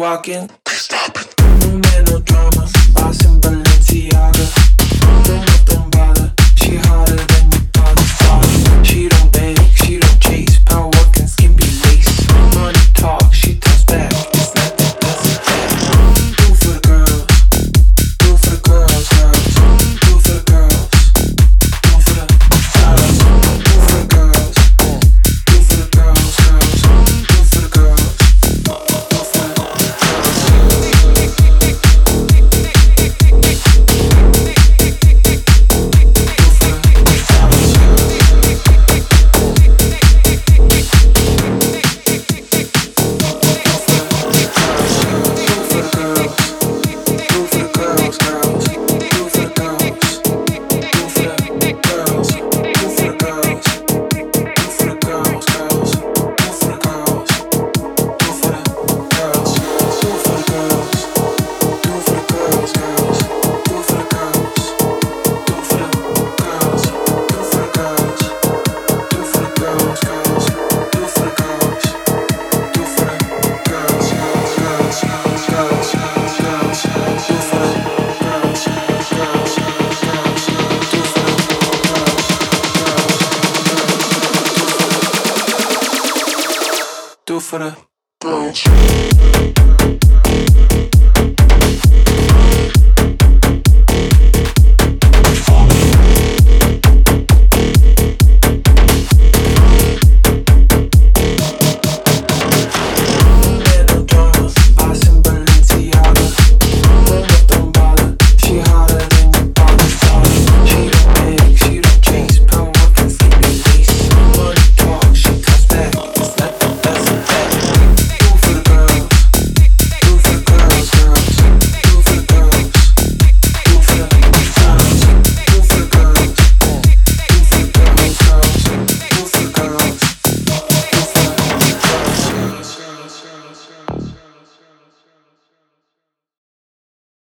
walking. No man, no drama. Boss in Balenciaga. Don't bother. She harder than your father's father. She don't beg, she don't chase. Power working, skimpy lace. Money talk, she talks back. It's not that, that's a fact. Do for the girls. Do for the girls, girls. Do for the girls. Do for the girls. Do for the girls. Do for the girls, girls. Do for the girls. Do for the do for the girls.